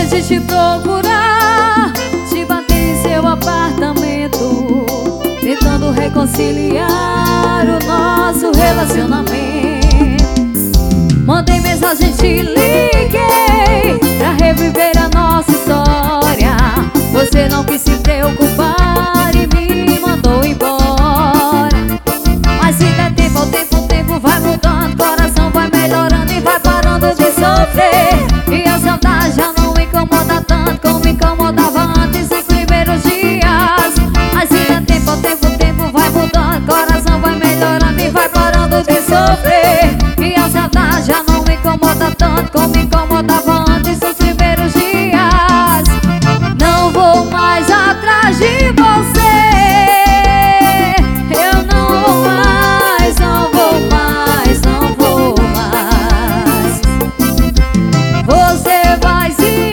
de te procurar, te bater em seu apartamento, tentando reconciliar o nosso relacionamento. Mandei mensagem, te liguei pra reviver a nossa história. Você não quis se preocupar e me mandou embora. Mas se der tempo ao tempo, o tempo vai mudando, coração vai melhorando e vai parando de sofrer. E a saudade já não incomoda tanto como incomodava antes nos primeiros dias. Mas se der tempo ao tempo, o tempo vai mudando, coração vai melhorando e vai parando de sofrer. E a saudade já não incomoda tanto como incomodava antes nos primeiros dias. Não vou mais atrás de você, eu não vou mais, não vou mais, não vou mais. Você vai se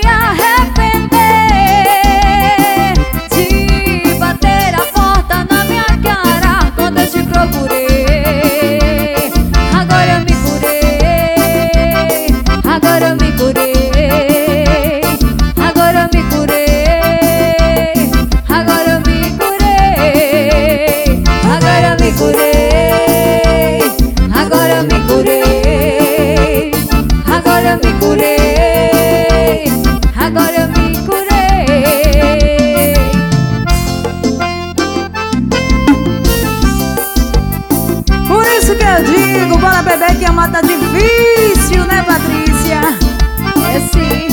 arrepender de bater a porta na minha cara quando eu te procurei. Agora eu me curei, agora eu me curei, agora eu me curei, agora eu me curei, agora eu me curei, agora eu me curei, agora eu me curei, agora eu me curei. Por isso que eu digo, bora beber que amar tá difícil, né, Patrícia? É sim.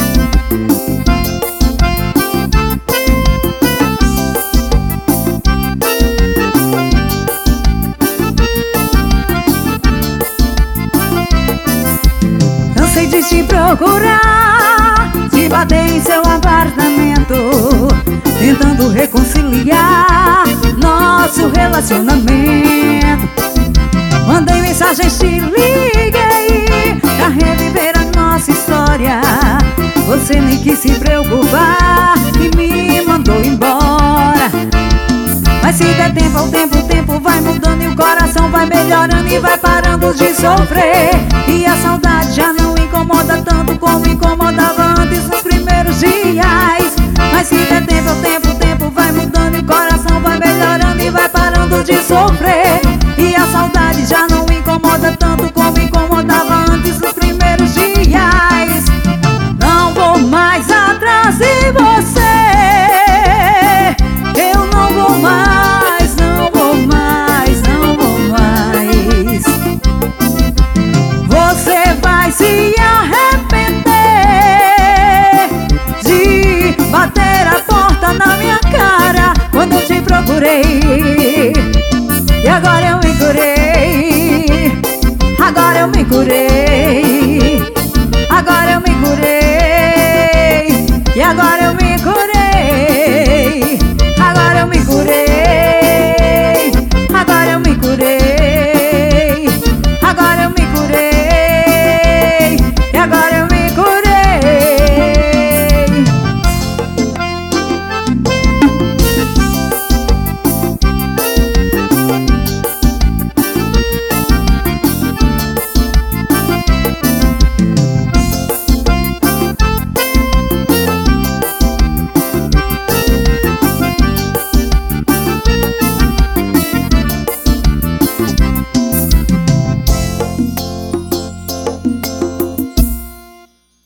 Cansei de te procurar, te bater em seu apartamento, tentando reconciliar nosso relacionamento. Mandei mensagens, te liguei pra reviver a nossa história. Você nem quis se preocupar e me mandou embora. Mas se der tempo ao tempo, o tempo vai mudando e o coração vai melhorando e vai parando de sofrer. E a saudade já não incomoda tanto como incomodava antes nos primeiros dias. Mas se der tempo ao tempo, o tempo vai mudando e o coração vai melhorando e vai parando de sofrer. E a saudade já não incomoda tanto como incomodava antes nos primeiros dias. Não vou mais atrás de você, eu não vou mais, não vou mais, não vou mais. Você vai se arrepender de bater a porta na minha cara quando eu te procurei. E agora eu me curei, agora eu me curei, agora eu me curei, e agora